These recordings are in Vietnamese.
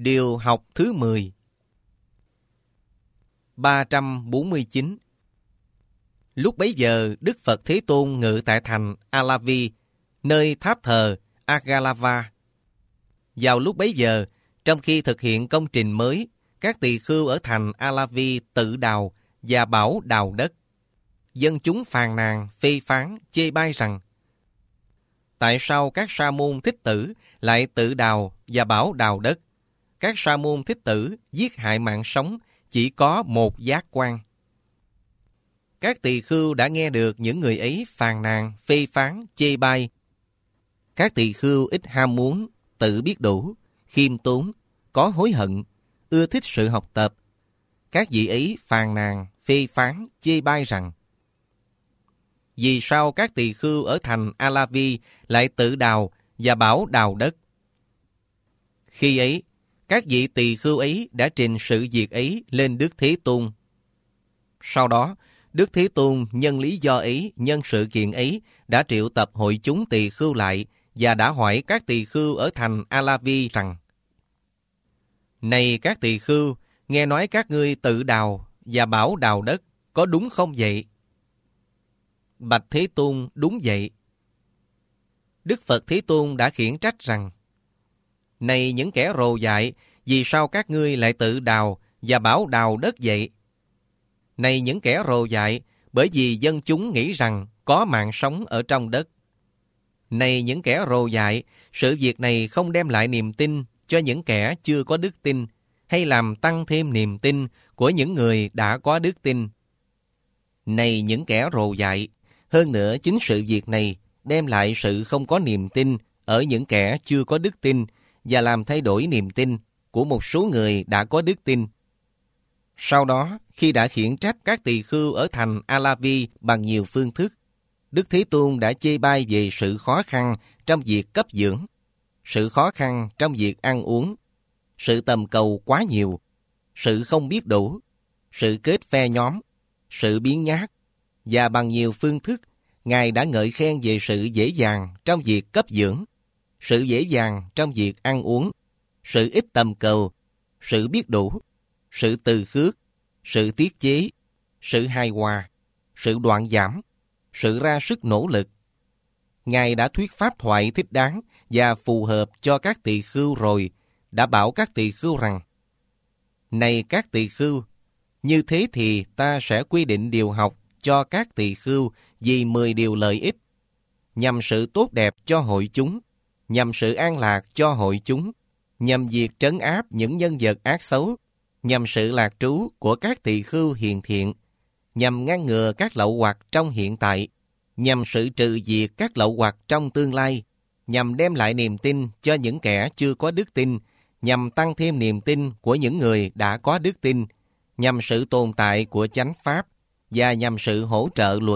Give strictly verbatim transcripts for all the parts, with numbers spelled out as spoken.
Điều học thứ mười. ba trăm bốn mươi chín. Lúc bấy giờ, Đức Phật Thế Tôn ngự tại thành Alavi, nơi tháp thờ Agalava. Vào lúc bấy giờ, trong khi thực hiện công trình mới, các tỳ khưu ở thành Alavi tự đào và bảo đào đất. Dân chúng phàn nàn, phê phán, chê bai rằng: tại sao các sa môn thích tử lại tự đào và bảo đào đất? Các sa môn thích tử giết hại mạng sống chỉ có một giác quan. Các tỳ khưu đã nghe được những người ấy phàn nàn, phê phán, chê bai. Các tỳ khưu ít ham muốn, tự biết đủ, khiêm tốn, có hối hận, ưa thích sự học tập. Các vị ấy phàn nàn, phê phán, chê bai rằng: vì sao các tỳ khưu ở thành Alavi lại tự đào và bảo đào đất? Khi ấy, các vị tỳ khưu ấy đã trình sự việc ấy lên Đức Thế Tôn. Sau đó, Đức Thế Tôn nhân lý do ấy, nhân sự kiện ấy, đã triệu tập hội chúng tỳ khưu lại và đã hỏi các tỳ khưu ở thành Alavi rằng: này các tỳ khưu, nghe nói các ngươi tự đào và bảo đào đất, có đúng không vậy? Bạch Thế Tôn, đúng vậy. Đức Phật Thế Tôn đã khiển trách rằng: này những kẻ rồ dại, vì sao các ngươi lại tự đào và bảo đào đất vậy? Này những kẻ rồ dại, bởi vì dân chúng nghĩ rằng có mạng sống ở trong đất. Này những kẻ rồ dại, sự việc này không đem lại niềm tin cho những kẻ chưa có đức tin, hay làm tăng thêm niềm tin của những người đã có đức tin. Này những kẻ rồ dại, hơn nữa chính sự việc này đem lại sự không có niềm tin ở những kẻ chưa có đức tin và làm thay đổi niềm tin của một số người đã có đức tin. Sau đó, khi đã khiển trách các tỳ khưu ở thành Alavi bằng nhiều phương thức, Đức Thế Tôn đã chê bai về sự khó khăn trong việc cấp dưỡng, sự khó khăn trong việc ăn uống, sự tầm cầu quá nhiều, sự không biết đủ, sự kết phe nhóm, sự biếng nhác, và bằng nhiều phương thức, Ngài đã ngợi khen về sự dễ dàng trong việc cấp dưỡng, sự dễ dàng trong việc ăn uống, sự ít tầm cầu, sự biết đủ, sự từ khước, sự tiết chế, sự hài hòa, sự đoạn giảm, sự ra sức nỗ lực. Ngài đã thuyết pháp thoại thích đáng và phù hợp cho các tỳ khưu rồi, đã bảo các tỳ khưu rằng: này các tỳ khưu, như thế thì ta sẽ quy định điều học cho các tỳ khưu vì mười điều lợi ích, nhằm sự tốt đẹp cho hội chúng, nhằm sự an lạc cho hội chúng, nhằm việc trấn áp những nhân vật ác xấu, nhằm sự lạc trú của các tỳ khưu hiền thiện, nhằm ngăn ngừa các lậu hoặc trong hiện tại, nhằm sự trừ diệt các lậu hoặc trong tương lai, nhằm đem lại niềm tin cho những kẻ chưa có đức tin, nhằm tăng thêm niềm tin của những người đã có đức tin, nhằm sự tồn tại của chánh pháp, và nhằm sự hỗ trợ luật.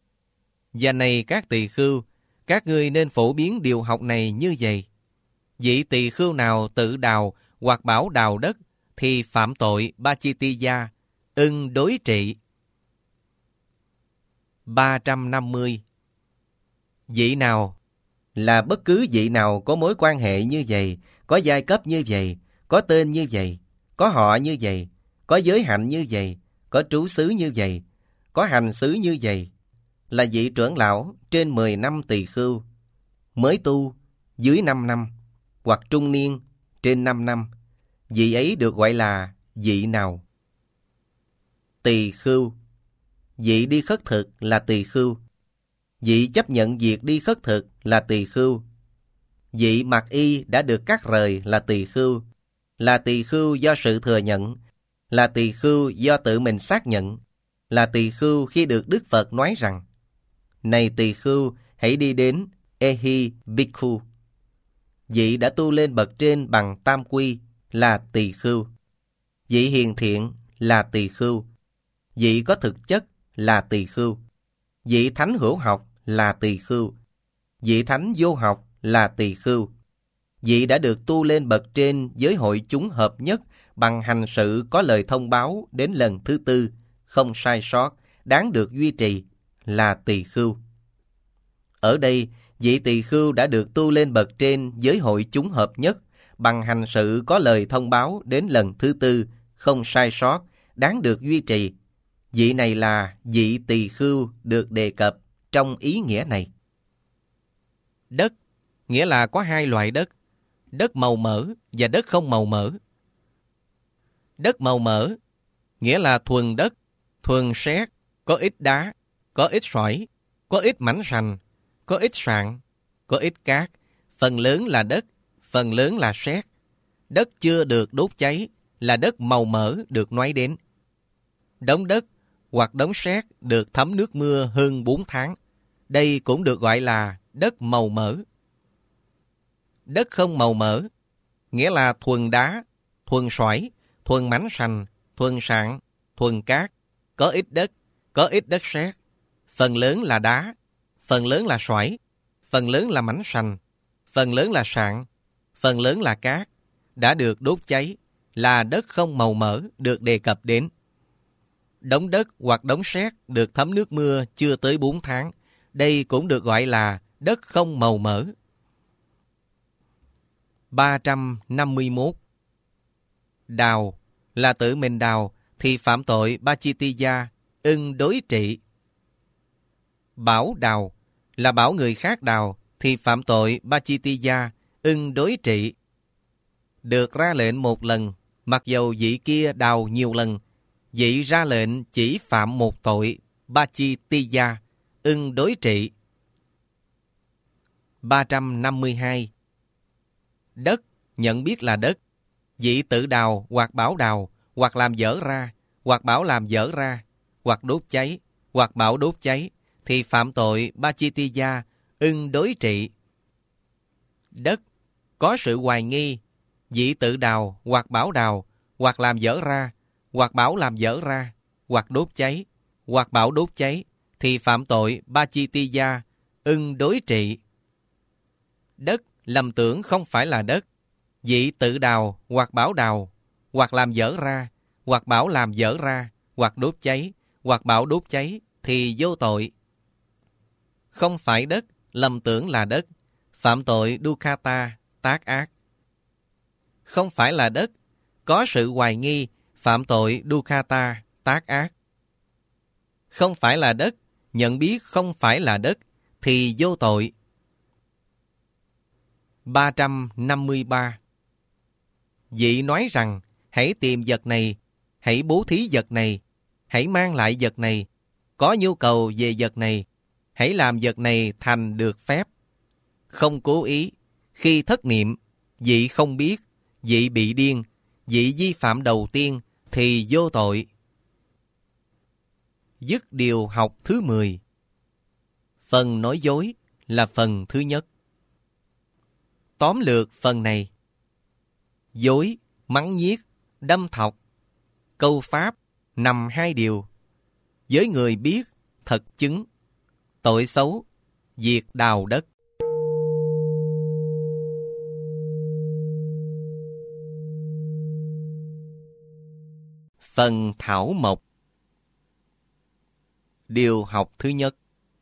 Và này các tỳ khưu, các ngươi nên phổ biến điều học này như vậy. Vị tỳ khưu nào tự đào hoặc bảo đào đất thì phạm tội Bachitiya, ưng đối trị. ba trăm năm mươi. Vị nào là bất cứ vị nào có mối quan hệ như vậy, có giai cấp như vậy, có tên như vậy, có họ như vậy, có giới hạnh như vậy, có trú xứ như vậy, có hành xứ như vậy, là vị trưởng lão trên mười năm tỳ khưu, mới tu dưới năm năm, hoặc trung niên trên năm năm, vị ấy được gọi là vị nào? Tỳ khưu. Vị đi khất thực là tỳ khưu. Vị chấp nhận việc đi khất thực là tỳ khưu. Vị mặc y đã được cắt rời là tỳ khưu, là tỳ khưu do sự thừa nhận, là tỳ khưu do tự mình xác nhận, là tỳ khưu khi được Đức Phật nói rằng: này tỳ khưu, hãy đi đến Ehi Bhikkhu. Vị đã tu lên bậc trên bằng tam quy là tỳ khưu. Vị hiền thiện là tỳ khưu. Vị có thực chất là tỳ khưu. Vị thánh hữu học là tỳ khưu. Vị thánh vô học là tỳ khưu. Vị đã được tu lên bậc trên với hội chúng hợp nhất bằng hành sự có lời thông báo đến lần thứ tư, không sai sót, đáng được duy trì là tỳ khưu. Ở đây, vị tỳ khưu đã được tu lên bậc trên với hội chúng hợp nhất bằng hành sự có lời thông báo đến lần thứ tư, không sai sót, đáng được duy trì. Vị này là vị tỳ khưu được đề cập trong ý nghĩa này. Đất nghĩa là có hai loại đất, đất màu mỡ và đất không màu mỡ. Đất màu mỡ nghĩa là thuần đất, thuần sét, có ít đá, có ít sỏi, có ít mảnh sành, có ít sạn, có ít cát, phần lớn là đất, phần lớn là sét. Đất chưa được đốt cháy là đất màu mỡ được nói đến. Đống đất hoặc đống sét được thấm nước mưa hơn bốn tháng. Đây cũng được gọi là đất màu mỡ. Đất không màu mỡ nghĩa là thuần đá, thuần sỏi, thuần mảnh sành, thuần sạn, thuần cát, có ít đất, có ít đất sét. Phần lớn là đá, phần lớn là sỏi, phần lớn là mảnh sành, phần lớn là sạn, phần lớn là cát, đã được đốt cháy, là đất không màu mỡ được đề cập đến. Đống đất hoặc đống sét được thấm nước mưa chưa tới bốn tháng. Đây cũng được gọi là đất không màu mỡ. ba trăm năm mươi mốt. Đào là tự mình đào thì phạm tội Pachittiya, ưng đối trị. Bảo đào là bảo người khác đào thì phạm tội Pachittiya, ưng đối trị. Được ra lệnh một lần, mặc dầu vị kia đào nhiều lần, vị ra lệnh chỉ phạm một tội Pachittiya, ưng đối trị. ba trăm năm mươi hai. Đất nhận biết là đất, vị tự đào hoặc bảo đào, hoặc làm dở ra, hoặc bảo làm dở ra, hoặc đốt cháy, hoặc bảo đốt cháy, thì phạm tội Pachittiya, ưng đối trị. Đất có sự hoài nghi, vị tự đào hoặc bảo đào, hoặc làm dở ra, hoặc bảo làm dở ra, hoặc đốt cháy, hoặc bảo đốt cháy, thì phạm tội Pachittiya, ưng đối trị. Đất lầm tưởng không phải là đất, vị tự đào hoặc bảo đào, hoặc làm dở ra, hoặc bảo làm dở ra, hoặc đốt cháy, hoặc bảo đốt cháy, thì vô tội. Không phải đất, lầm tưởng là đất, phạm tội Dukkata, tác ác. Không phải là đất, có sự hoài nghi, phạm tội Dukkata, tác ác. Không phải là đất, nhận biết không phải là đất, thì vô tội. ba trăm năm mươi ba. Vị nói rằng, hãy tìm vật này, hãy bố thí vật này, hãy mang lại vật này, có nhu cầu về vật này, hãy làm vật này thành được phép. Không cố ý, khi thất niệm, vị không biết, vị bị điên, vị vi phạm đầu tiên thì vô tội. Dứt điều học thứ mười. Phần nói dối là phần thứ nhất. Tóm lược phần này: dối, mắng nhiếc, đâm thọc, câu pháp nằm hai điều. Với người biết, thật chứng, tội xấu, diệt đào đất. Phần thảo mộc. Điều học thứ nhất.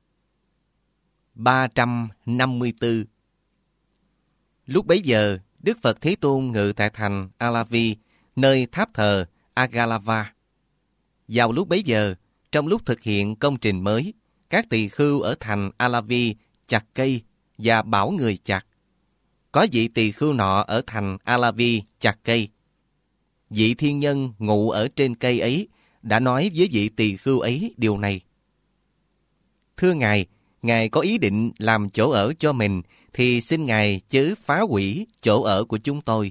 ba trăm năm mươi tư. Lúc bấy giờ, Đức Phật Thế Tôn ngự tại thành Alavi, nơi tháp thờ Agalava. Vào lúc bấy giờ, trong lúc thực hiện công trình mới, các tỳ khưu ở thành Alavi chặt cây và bảo người chặt. Có vị tỳ khưu nọ ở thành Alavi chặt cây. Vị thiên nhân ngụ ở trên cây ấy đã nói với vị tỳ khưu ấy điều này: Thưa Ngài, Ngài có ý định làm chỗ ở cho mình, thì xin Ngài chớ phá hủy chỗ ở của chúng tôi.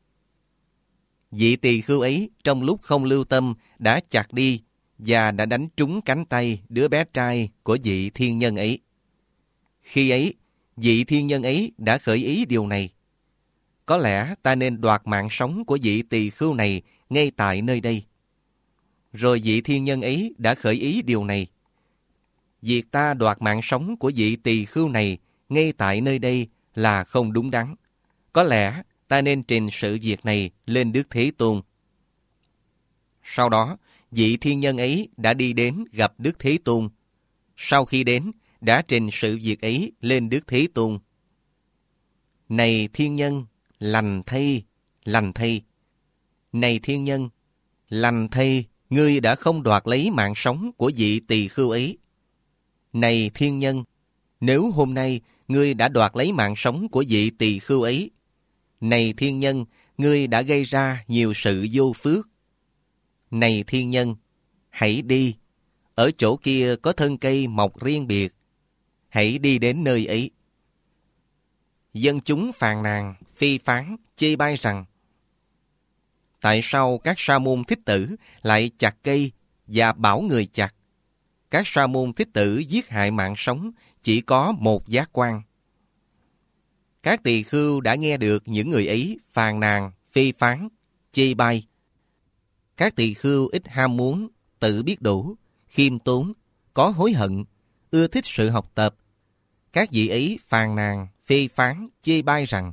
Vị tỳ khưu ấy trong lúc không lưu tâm đã chặt đi và đã đánh trúng cánh tay đứa bé trai của vị thiên nhân ấy. Khi ấy, vị thiên nhân ấy đã khởi ý điều này: Có lẽ ta nên đoạt mạng sống của vị tỳ khưu này ngay tại nơi đây. Rồi vị thiên nhân ấy đã khởi ý điều này: Việc ta đoạt mạng sống của vị tỳ khưu này ngay tại nơi đây là không đúng đắn. Có lẽ ta nên trình sự việc này lên Đức Thế Tôn. Sau đó, vị thiên nhân ấy đã đi đến gặp Đức Thế Tôn. Sau khi đến, đã trình sự việc ấy lên Đức Thế Tôn. Này thiên nhân, lành thay, lành thay. Này thiên nhân, lành thay, ngươi đã không đoạt lấy mạng sống của vị tỳ khưu ấy. Này thiên nhân, nếu hôm nay ngươi đã đoạt lấy mạng sống của vị tỳ khưu ấy. Này thiên nhân, ngươi đã gây ra nhiều sự vô phước. Này thiên nhân, hãy đi. Ở chỗ kia có thân cây mọc riêng biệt. Hãy đi đến nơi ấy. Dân chúng phàn nàn, phê phán, chê bai rằng: tại sao các sa môn thích tử lại chặt cây và bảo người chặt? Các sa môn thích tử giết hại mạng sống chỉ có một giác quan. Các tỳ khưu đã nghe được những người ấy phàn nàn, phê phán, chê bai. Các tỳ khưu ít ham muốn, tự biết đủ, khiêm tốn, có hối hận, ưa thích sự học tập. Các vị ấy phàn nàn, phê phán, chê bai rằng: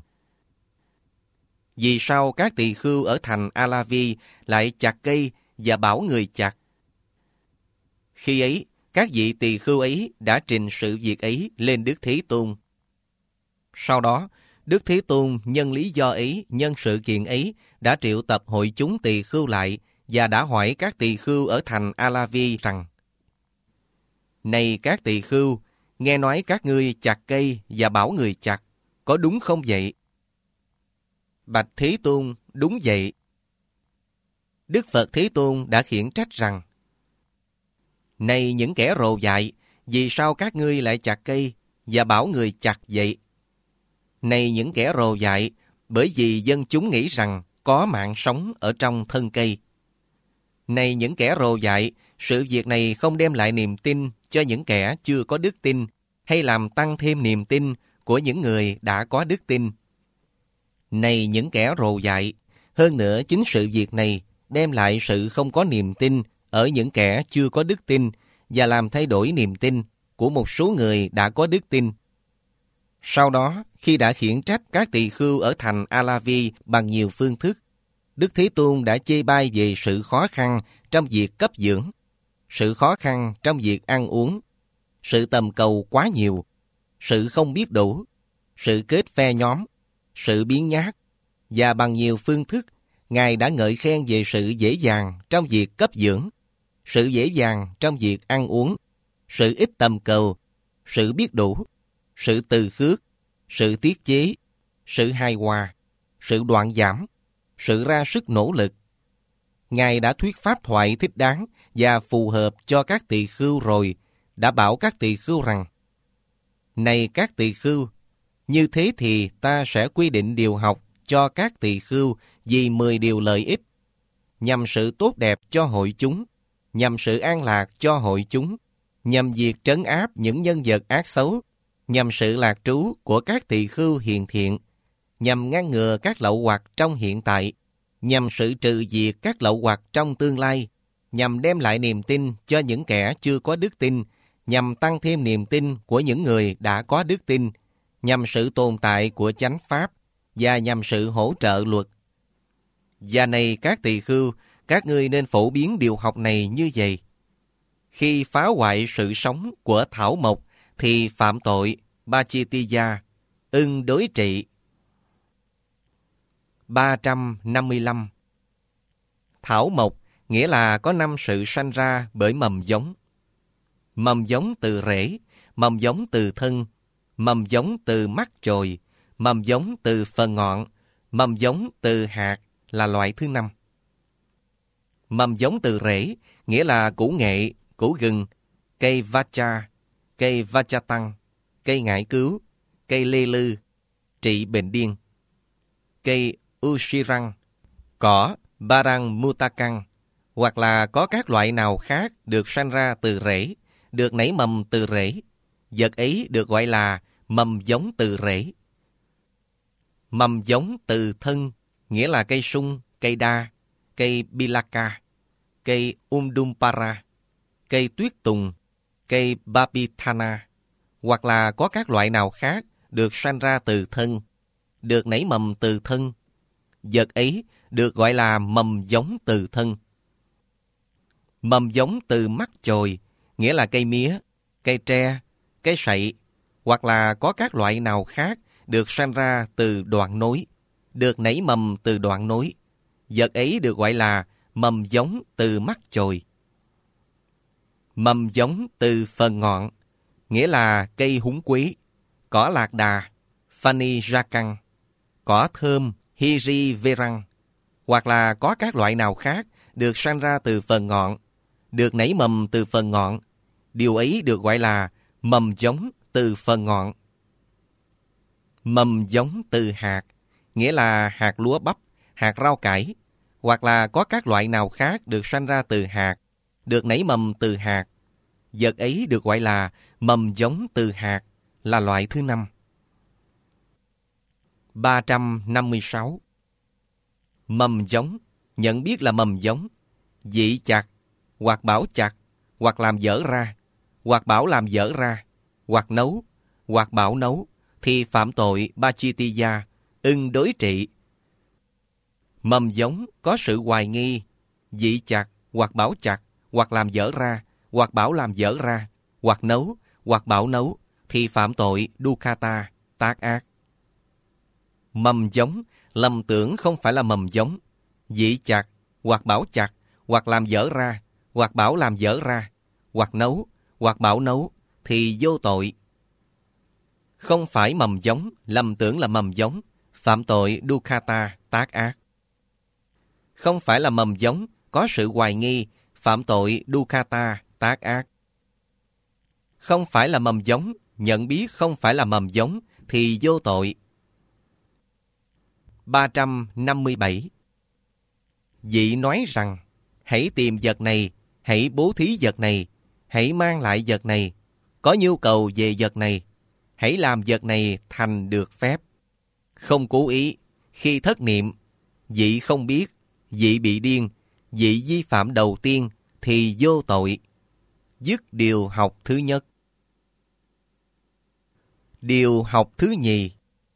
vì sao các tỳ khưu ở thành A-la-vi lại chặt cây và bảo người chặt? Khi ấy, các vị tỳ khưu ấy đã trình sự việc ấy lên Đức Thế Tôn. Sau đó, Đức Thế Tôn nhân lý do ấy, nhân sự kiện ấy, đã triệu tập hội chúng tỳ khưu lại và đã hỏi các tỳ khưu ở thành A-la-vi rằng: này các tỳ khưu, nghe nói các ngươi chặt cây và bảo người chặt, có đúng không vậy? Bạch Thế Tôn, đúng vậy. Đức Phật Thế Tôn đã khiển trách rằng: này những kẻ rồ dại, vì sao các ngươi lại chặt cây và bảo người chặt vậy? Này những kẻ rồ dại, bởi vì dân chúng nghĩ rằng có mạng sống ở trong thân cây. Này những kẻ rồ dại, sự việc này không đem lại niềm tin cho những kẻ chưa có đức tin, hay làm tăng thêm niềm tin của những người đã có đức tin. Này những kẻ rồ dại, hơn nữa chính sự việc này đem lại sự không có niềm tin ở những kẻ chưa có đức tin và làm thay đổi niềm tin của một số người đã có đức tin. Sau đó, khi đã khiển trách các tỳ khưu ở thành A-la-vi bằng nhiều phương thức, Đức Thế Tôn đã chê bai về sự khó khăn trong việc cấp dưỡng, sự khó khăn trong việc ăn uống, sự tầm cầu quá nhiều, sự không biết đủ, sự kết phe nhóm, sự biếng nhác, và bằng nhiều phương thức, Ngài đã ngợi khen về sự dễ dàng trong việc cấp dưỡng, sự dễ dàng trong việc ăn uống, sự ít tầm cầu, sự biết đủ, sự từ khước, sự tiết chế, sự hài hòa, sự đoạn giảm, sự ra sức nỗ lực. Ngài đã thuyết pháp thoại thích đáng và phù hợp cho các tỳ khưu rồi, đã bảo các tỳ khưu rằng: này các tỳ khưu, như thế thì ta sẽ quy định điều học cho các tỳ khưu vì mười điều lợi ích, nhằm sự tốt đẹp cho hội chúng, nhằm sự an lạc cho hội chúng, nhằm việc trấn áp những nhân vật ác xấu, nhằm sự lạc trú của các tỳ khưu hiền thiện, nhằm ngăn ngừa các lậu hoặc trong hiện tại, nhằm sự trừ diệt các lậu hoặc trong tương lai, nhằm đem lại niềm tin cho những kẻ chưa có đức tin, nhằm tăng thêm niềm tin của những người đã có đức tin, nhằm sự tồn tại của chánh pháp và nhằm sự hỗ trợ luật. Và này các tỳ khưu, các ngươi nên phổ biến điều học này như vậy. Khi phá hoại sự sống của thảo mộc thì phạm tội Bachitiya, ưng đối trị. ba trăm năm mươi lăm. Thảo mộc nghĩa là có năm sự sanh ra bởi mầm giống. Mầm giống từ rễ, mầm giống từ thân, mầm giống từ mắt chồi, mầm giống từ phần ngọn, mầm giống từ hạt là loại thứ năm. Mầm giống từ rễ nghĩa là củ nghệ, củ gừng, cây vacha, cây vachatang, cây ngải cứu, cây lê lư, trị bệnh điên, cây ushirang, cỏ barang mutakang, hoặc là có các loại nào khác được sanh ra từ rễ, được nảy mầm từ rễ. Vật ấy được gọi là mầm giống từ rễ. Mầm giống từ thân nghĩa là cây sung, cây đa, cây bilaka, cây umdumpara, cây tuyết tùng, cây babithana, hoặc là có các loại nào khác được sanh ra từ thân, được nảy mầm từ thân. Vật ấy được gọi là mầm giống từ thân. Mầm giống từ mắt chồi nghĩa là cây mía, cây tre, cây sậy, hoặc là có các loại nào khác được sanh ra từ đoạn nối, được nảy mầm từ đoạn nối. Vật ấy được gọi là mầm giống từ mắt chồi. Mầm giống từ phần ngọn, nghĩa là cây húng quý, cỏ lạc đà, Fanny Jacquin, cỏ thơm, Hiri Verang, hoặc là có các loại nào khác được sanh ra từ phần ngọn, được nảy mầm từ phần ngọn. Điều ấy được gọi là mầm giống từ phần ngọn. Mầm giống từ hạt, nghĩa là hạt lúa bắp, hạt rau cải, hoặc là có các loại nào khác được sanh ra từ hạt, được nảy mầm từ hạt. Vật ấy được gọi là mầm giống từ hạt, là loại thứ năm. ba trăm năm mươi sáu. Mầm giống, nhận biết là mầm giống, dị chặt, hoặc bảo chặt, hoặc làm dở ra, hoặc bảo làm dở ra, hoặc nấu, hoặc bảo nấu, thì phạm tội Bachitiya, ưng đối trị. Mầm giống có sự hoài nghi, dị chặt, hoặc bảo chặt, hoặc làm dở ra, hoặc bảo làm dở ra, hoặc nấu, hoặc bảo nấu, thì phạm tội Dukkata, tác ác. Mầm giống, lầm tưởng không phải là mầm giống, dị chặt, hoặc bảo chặt, hoặc làm dở ra, hoặc bảo làm dở ra, hoặc nấu, hoặc bảo nấu, thì vô tội. Không phải mầm giống, lầm tưởng là mầm giống, phạm tội Dukkata, tác ác. Không phải là mầm giống, có sự hoài nghi, phạm tội Dukkata, tác ác. Không phải là mầm giống, nhận biết không phải là mầm giống, thì vô tội. ba trăm năm mươi bảy. Dị nói rằng, hãy tìm vật này, hãy bố thí vật này, hãy mang lại vật này, có nhu cầu về vật này, hãy làm vật này thành được phép. Không cố ý, khi thất niệm, dị không biết, dị bị điên, dị vi phạm đầu tiên, thì vô tội. Dứt điều học thứ nhất. Điều học thứ nhì.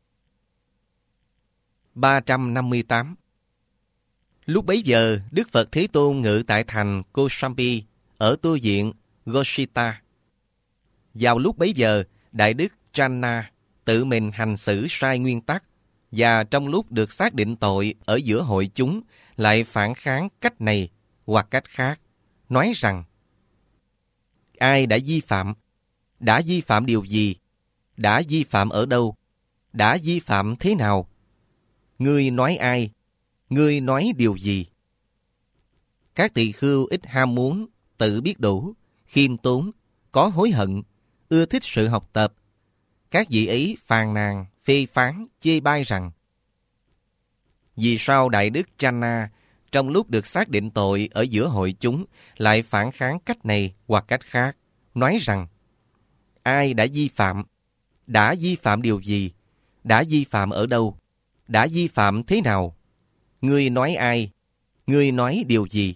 ba trăm năm mươi tám. Lúc bấy giờ, Đức Phật Thế Tôn ngự tại thành Kosambi, ở tu viện Goshita. Vào lúc bấy giờ, Đại Đức Channa tự mình hành xử sai nguyên tắc, và trong lúc được xác định tội ở giữa hội chúng, lại phản kháng cách này hoặc cách khác, nói rằng: ai đã vi phạm? Đã vi phạm điều gì? Đã vi phạm ở đâu? Đã vi phạm thế nào? Ngươi nói ai? Ngươi nói điều gì? Các tỳ khưu ít ham muốn, tự biết đủ, khiêm tốn, có hối hận, ưa thích sự học tập. Các vị ấy phàn nàn, phê phán, chê bai rằng: vì sao Đại Đức Channa trong lúc được xác định tội ở giữa hội chúng lại phản kháng cách này hoặc cách khác, nói rằng: ai đã vi phạm? Đã vi phạm điều gì? Đã vi phạm ở đâu? Đã vi phạm thế nào? Ngươi nói ai? Ngươi nói điều gì?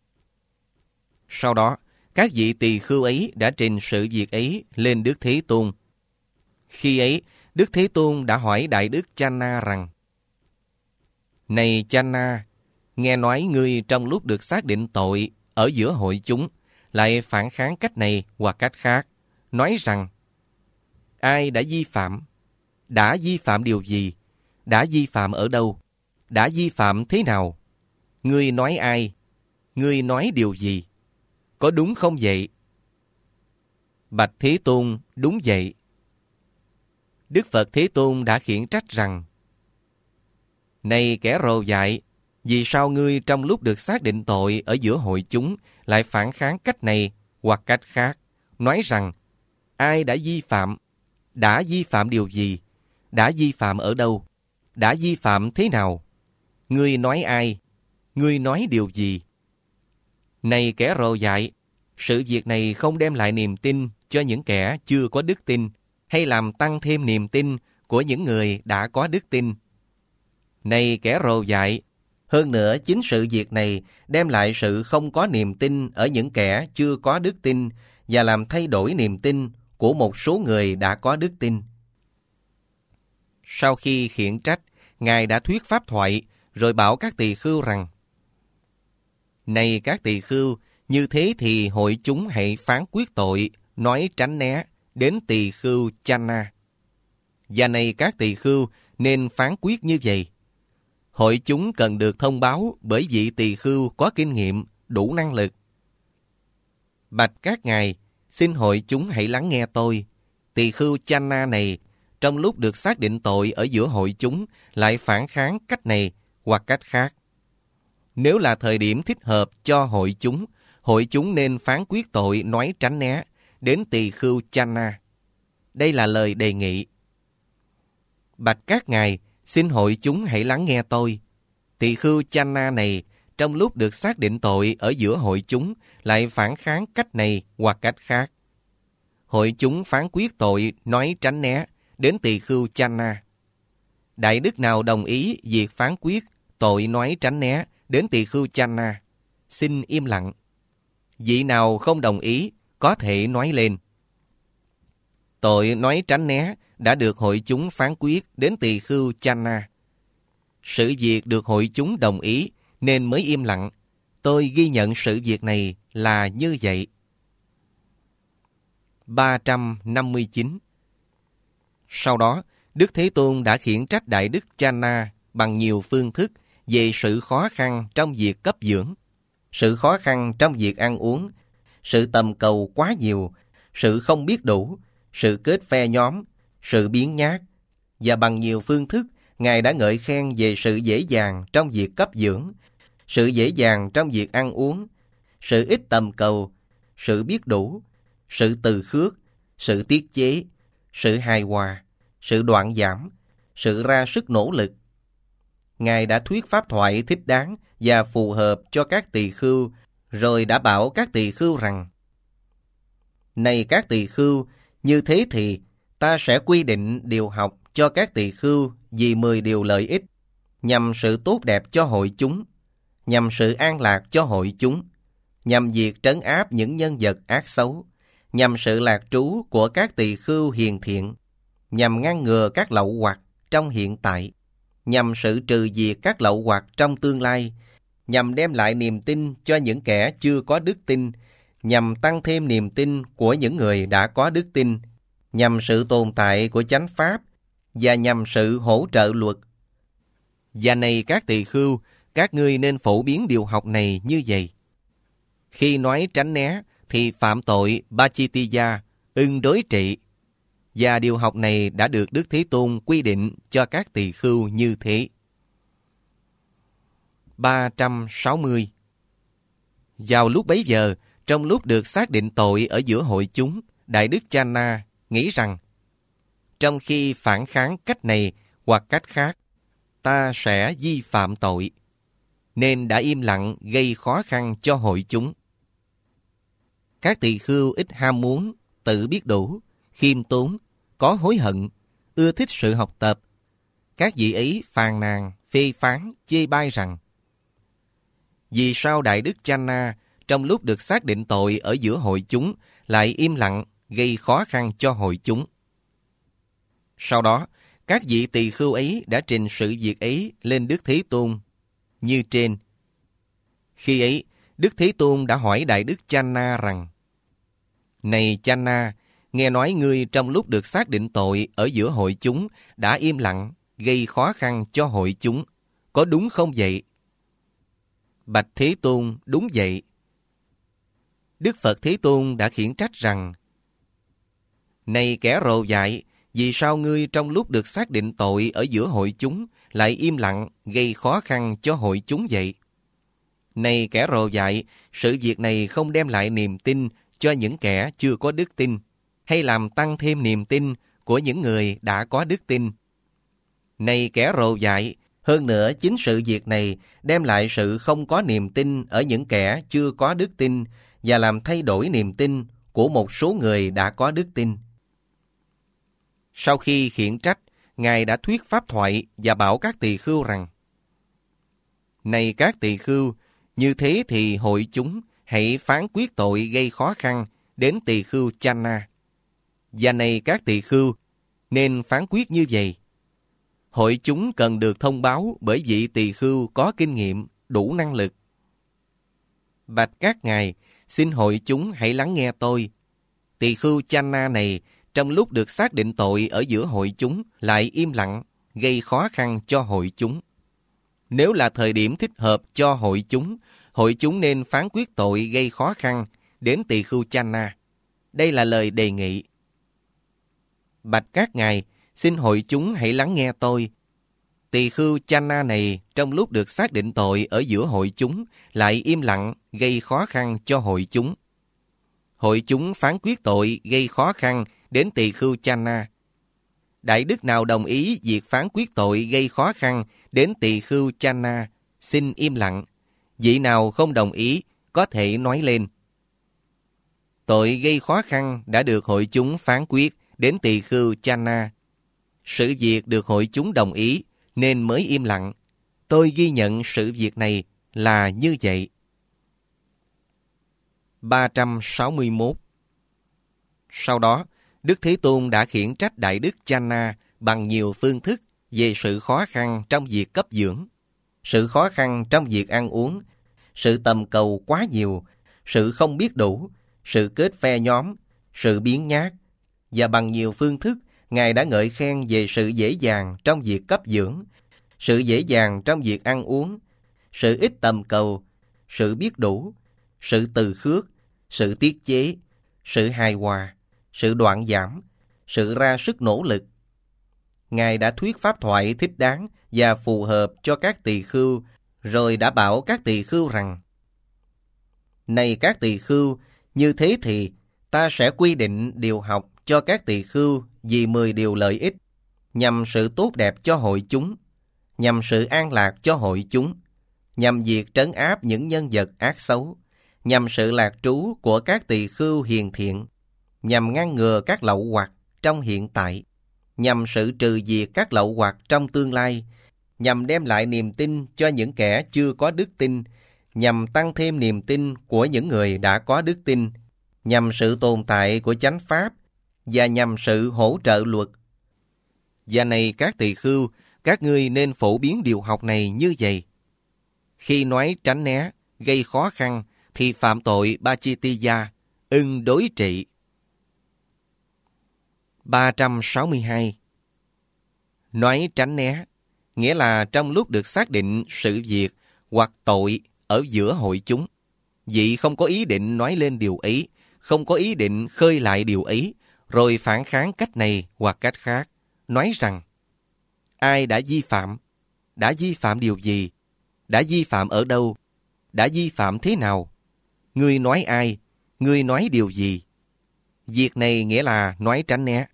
Sau đó, các vị tỳ khưu ấy đã trình sự việc ấy lên Đức Thế Tôn. Khi ấy, Đức Thế Tôn đã hỏi Đại Đức Channa rằng: này Channa, nghe nói ngươi trong lúc được xác định tội ở giữa hội chúng lại phản kháng cách này hoặc cách khác, nói rằng: ai đã vi phạm? Đã vi phạm điều gì? Đã vi phạm ở đâu? Đã vi phạm thế nào? Ngươi nói ai? Ngươi nói điều gì? Có đúng không vậy? Bạch Thế Tôn, đúng vậy. Đức Phật Thế Tôn đã khiển trách rằng: này kẻ rồ dại, vì sao ngươi trong lúc được xác định tội ở giữa hội chúng lại phản kháng cách này hoặc cách khác, nói rằng: ai đã vi phạm? Đã vi phạm điều gì? Đã vi phạm ở đâu? Đã vi phạm thế nào? Ngươi nói ai? Ngươi nói điều gì? Này kẻ rồ dại, sự việc này không đem lại niềm tin cho những kẻ chưa có đức tin, hay làm tăng thêm niềm tin của những người đã có đức tin. Này kẻ rồ dại, hơn nữa chính sự việc này đem lại sự không có niềm tin ở những kẻ chưa có đức tin và làm thay đổi niềm tin của một số người đã có đức tin. Sau khi khiển trách, Ngài đã thuyết pháp thoại rồi bảo các tỳ khưu rằng: này các tỳ khưu, như thế thì hội chúng hãy phán quyết tội, nói tránh né đến tỳ khưu Channa. Và này các tỳ khưu, nên phán quyết như vậy. Hội chúng cần được thông báo bởi vị tỳ khưu có kinh nghiệm, đủ năng lực. Bạch các ngài, xin hội chúng hãy lắng nghe tôi. Tỳ khưu Channa này, trong lúc được xác định tội ở giữa hội chúng, lại phản kháng cách này hoặc cách khác. Nếu là thời điểm thích hợp cho hội chúng, hội chúng nên phán quyết tội nói tránh né đến tỳ khưu Channa. Đây là lời đề nghị. Bạch các ngài, xin hội chúng hãy lắng nghe tôi. Tỳ khưu Channa này, trong lúc được xác định tội ở giữa hội chúng, lại phản kháng cách này hoặc cách khác. Hội chúng phán quyết tội nói tránh né đến tỳ khưu Channa. Đại đức nào đồng ý việc phán quyết tội nói tránh né đến tỳ khưu Channa, xin im lặng. Vị nào không đồng ý có thể nói lên. Tội nói tránh né đã được hội chúng phán quyết đến tỳ khưu Channa. Sự việc được hội chúng đồng ý nên mới im lặng. Tôi ghi nhận sự việc này là như vậy. ba trăm năm mươi chín. Sau đó, Đức Thế Tôn đã khiển trách Đại Đức Channa bằng nhiều phương thức về sự khó khăn trong việc cấp dưỡng, sự khó khăn trong việc ăn uống, sự tầm cầu quá nhiều, sự không biết đủ, sự kết phe nhóm, sự biếng nhác, và bằng nhiều phương thức, Ngài đã ngợi khen về sự dễ dàng trong việc cấp dưỡng, sự dễ dàng trong việc ăn uống, sự ít tầm cầu, sự biết đủ, sự từ khước, sự tiết chế, sự hài hòa, sự đoạn giảm, sự ra sức nỗ lực. Ngài đã thuyết pháp thoại thích đáng và phù hợp cho các tỳ khưu, rồi đã bảo các tỳ khưu rằng: Này các tỳ khưu, như thế thì ta sẽ quy định điều học cho các tỳ khưu vì mười điều lợi ích, nhằm sự tốt đẹp cho hội chúng, nhằm sự an lạc cho hội chúng, nhằm việc trấn áp những nhân vật ác xấu, nhằm sự lạc trú của các tỳ khưu hiền thiện, nhằm ngăn ngừa các lậu hoặc trong hiện tại, nhằm sự trừ diệt các lậu hoặc trong tương lai, nhằm đem lại niềm tin cho những kẻ chưa có đức tin, nhằm tăng thêm niềm tin của những người đã có đức tin, nhằm sự tồn tại của chánh pháp, và nhằm sự hỗ trợ luật. Và này các tỳ khưu, các ngươi nên phổ biến điều học này như vậy. Khi nói tránh né, thì phạm tội Bachitiya, ưng đối trị. Và điều học này đã được Đức Thế Tôn quy định cho các tỳ khưu như thế. ba trăm sáu mươi. Vào lúc bấy giờ, trong lúc được xác định tội ở giữa hội chúng, Đại Đức Channa nghĩ rằng, trong khi phản kháng cách này hoặc cách khác, ta sẽ vi phạm tội, nên đã im lặng gây khó khăn cho hội chúng. Các tỳ khưu ít ham muốn, tự biết đủ, khiêm tốn, có hối hận, ưa thích sự học tập. Các vị ấy phàn nàn, phê phán, chê bai rằng: Vì sao Đại Đức Channa trong lúc được xác định tội ở giữa hội chúng lại im lặng gây khó khăn cho hội chúng? Sau đó, các vị tỳ khưu ấy đã trình sự việc ấy lên Đức Thế Tôn như trên. Khi ấy, Đức Thế Tôn đã hỏi Đại Đức Channa rằng: Này Channa, nghe nói ngươi trong lúc được xác định tội ở giữa hội chúng đã im lặng gây khó khăn cho hội chúng, có đúng không vậy? Bạch Thế Tôn, đúng vậy. Đức Phật Thế Tôn đã khiển trách rằng: Này kẻ rồ dại, vì sao ngươi trong lúc được xác định tội ở giữa hội chúng lại im lặng gây khó khăn cho hội chúng vậy? Này kẻ rồ dại, sự việc này không đem lại niềm tin cho những kẻ chưa có đức tin, hay làm tăng thêm niềm tin của những người đã có đức tin. Này kẻ rồ dại, hơn nữa chính sự việc này đem lại sự không có niềm tin ở những kẻ chưa có đức tin và làm thay đổi niềm tin của một số người đã có đức tin. Sau khi khiển trách, Ngài đã thuyết pháp thoại và bảo các tỳ khưu rằng: Này các tỳ khưu, như thế thì hội chúng hãy phán quyết tội gây khó khăn đến tỳ khưu Channa. Và này các tỳ khưu, nên phán quyết như vậy. Hội chúng cần được thông báo bởi vị tỳ khưu có kinh nghiệm, đủ năng lực. Bạch các ngài, xin hội chúng hãy lắng nghe tôi. Tỳ khưu Channa này, trong lúc được xác định tội ở giữa hội chúng, lại im lặng, gây khó khăn cho hội chúng. Nếu là thời điểm thích hợp cho hội chúng, hội chúng nên phán quyết tội gây khó khăn đến tỳ khưu Channa. Đây là lời đề nghị. Bạch các ngài, xin hội chúng hãy lắng nghe tôi. Tỳ khưu Channa này trong lúc được xác định tội ở giữa hội chúng lại im lặng gây khó khăn cho hội chúng. Hội chúng phán quyết tội gây khó khăn đến tỳ khưu Channa. Đại đức nào đồng ý việc phán quyết tội gây khó khăn đến tỳ khưu Channa, xin im lặng. Vị nào không đồng ý có thể nói lên. Tội gây khó khăn đã được hội chúng phán quyết đến tỳ khưu Channa. Sự việc được hội chúng đồng ý nên mới im lặng. Tôi ghi nhận sự việc này là như vậy. ba trăm sáu mươi mốt. Sau đó, Đức Thế Tôn đã khiển trách Đại đức Channa bằng nhiều phương thức về sự khó khăn trong việc cấp dưỡng, sự khó khăn trong việc ăn uống, sự tầm cầu quá nhiều, sự không biết đủ, sự kết phe nhóm, sự biếng nhác, và bằng nhiều phương thức, Ngài đã ngợi khen về sự dễ dàng trong việc cấp dưỡng, sự dễ dàng trong việc ăn uống, sự ít tầm cầu, sự biết đủ, sự từ khước, sự tiết chế, sự hài hòa, sự đoạn giảm, sự ra sức nỗ lực. Ngài đã thuyết pháp thoại thích đáng và phù hợp cho các tỳ khưu, rồi đã bảo các tỳ khưu rằng: Này các tỳ khưu, như thế thì ta sẽ quy định điều học cho các tỳ khưu vì mười điều lợi ích, nhằm sự tốt đẹp cho hội chúng, nhằm sự an lạc cho hội chúng, nhằm việc trấn áp những nhân vật ác xấu, nhằm sự lạc trú của các tỳ khưu hiền thiện, nhằm ngăn ngừa các lậu hoặc trong hiện tại, nhằm sự trừ diệt các lậu hoặc trong tương lai, nhằm đem lại niềm tin cho những kẻ chưa có đức tin, nhằm tăng thêm niềm tin của những người đã có đức tin, nhằm sự tồn tại của chánh pháp, và nhằm sự hỗ trợ luật. Và này các tỳ khưu, các ngươi nên phổ biến điều học này như vậy. Khi nói tránh né, gây khó khăn, thì phạm tội Pachittiya, ưng đối trị. ba trăm sáu mươi hai. Nói tránh né, nghĩa là trong lúc được xác định sự việc hoặc tội ở giữa hội chúng, vị không có ý định nói lên điều ấy, không có ý định khơi lại điều ấy, rồi phản kháng cách này hoặc cách khác, nói rằng: Ai đã vi phạm? Đã vi phạm điều gì? Đã vi phạm ở đâu? Đã vi phạm thế nào? Ngươi nói ai? Ngươi nói điều gì? Việc này nghĩa là nói tránh né.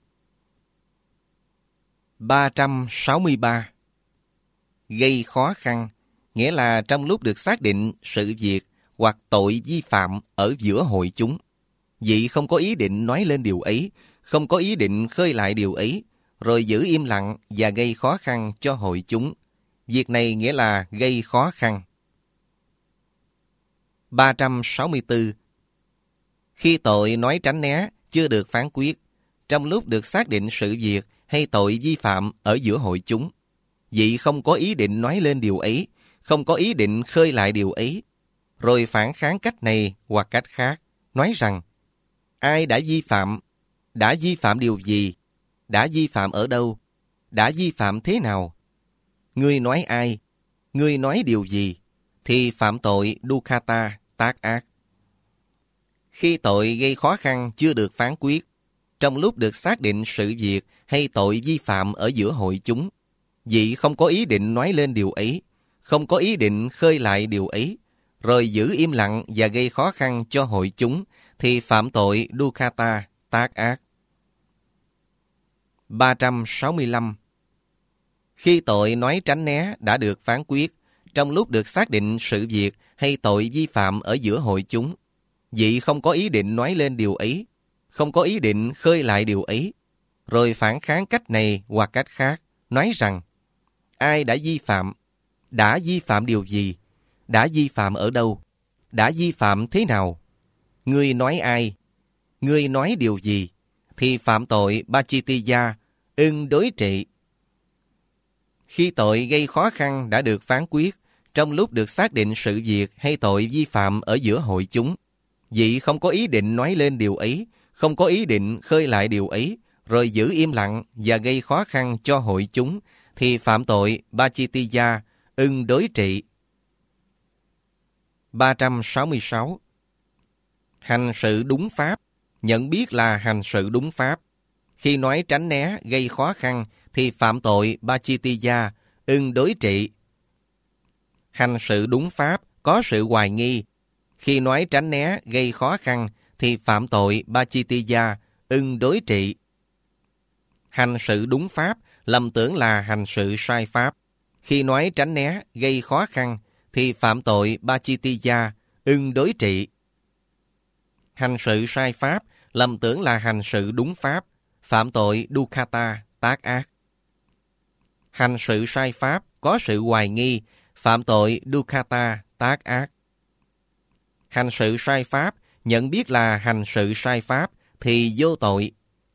ba trăm sáu mươi ba. Gây khó khăn, nghĩa là trong lúc được xác định sự việc hoặc tội vi phạm ở giữa hội chúng, vị không có ý định nói lên điều ấy, không có ý định khơi lại điều ấy, rồi giữ im lặng và gây khó khăn cho hội chúng. Việc này nghĩa là gây khó khăn. ba trăm sáu mươi tư. Khi tội nói tránh né chưa được phán quyết, trong lúc được xác định sự việc hay tội vi phạm ở giữa hội chúng, vị không có ý định nói lên điều ấy, không có ý định khơi lại điều ấy, rồi phản kháng cách này hoặc cách khác, nói rằng: Ai đã vi phạm? Đã vi phạm điều gì? Đã vi phạm ở đâu? Đã vi phạm thế nào? Ngươi nói ai? Ngươi nói điều gì? Thì phạm tội Dukkata, tác ác. Khi tội gây khó khăn chưa được phán quyết, trong lúc được xác định sự việc hay tội vi phạm ở giữa hội chúng, vị không có ý định nói lên điều ấy, không có ý định khơi lại điều ấy, rồi giữ im lặng và gây khó khăn cho hội chúng, thì phạm tội Dukkata, tác ác. ba trăm sáu mươi lăm. Khi tội nói tránh né đã được phán quyết, trong lúc được xác định sự việc hay tội vi phạm ở giữa hội chúng, vị không có ý định nói lên điều ấy, không có ý định khơi lại điều ấy, rồi phản kháng cách này hoặc cách khác, nói rằng: Ai đã vi phạm? Đã vi phạm điều gì? Đã vi phạm ở đâu? Đã vi phạm thế nào? Ngươi nói ai? Ngươi nói điều gì? Thì phạm tội Pachittiya, ưng đối trị. Khi tội gây khó khăn đã được phán quyết, trong lúc được xác định sự việc hay tội vi phạm ở giữa hội chúng, vị không có ý định nói lên điều ấy, không có ý định khơi lại điều ấy, rồi giữ im lặng và gây khó khăn cho hội chúng, thì phạm tội Pachittiya, ưng đối trị. ba trăm sáu mươi sáu. Hành sự đúng pháp, nhận biết là hành sự đúng pháp. Khi nói tránh né gây khó khăn thì phạm tội Pachittiya, ưng đối trị. Hành sự đúng pháp có sự hoài nghi. Khi nói tránh né gây khó khăn thì phạm tội Pachittiya, ưng đối trị. Hành sự đúng pháp lầm tưởng là hành sự sai pháp. Khi nói tránh né gây khó khăn thì phạm tội Pachittiya, ưng đối trị. Hành sự sai pháp lầm tưởng là hành sự đúng pháp, phạm tội Dukkata, tác ác. Hành sự sai pháp có sự hoài nghi, phạm tội Dukkata, tác ác. Hành sự sai pháp nhận biết là hành sự sai pháp thì vô tội.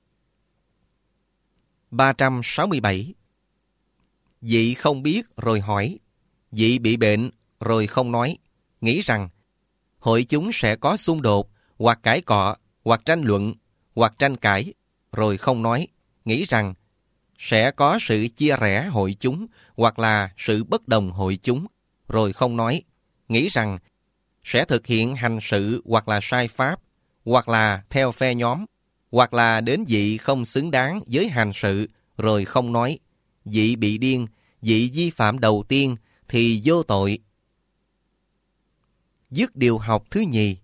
ba trăm sáu mươi bảy. Vị không biết rồi hỏi, vị bị bệnh rồi không nói, nghĩ rằng hội chúng sẽ có xung đột, hoặc cãi cọ, hoặc tranh luận, hoặc tranh cãi, rồi không nói, nghĩ rằng sẽ có sự chia rẽ hội chúng, hoặc là sự bất đồng hội chúng, rồi không nói, nghĩ rằng sẽ thực hiện hành sự hoặc là sai pháp, hoặc là theo phe nhóm, hoặc là đến vị không xứng đáng với hành sự, rồi không nói, vị bị điên, vị vi phạm đầu tiên thì vô tội. Dứt điều học thứ nhì.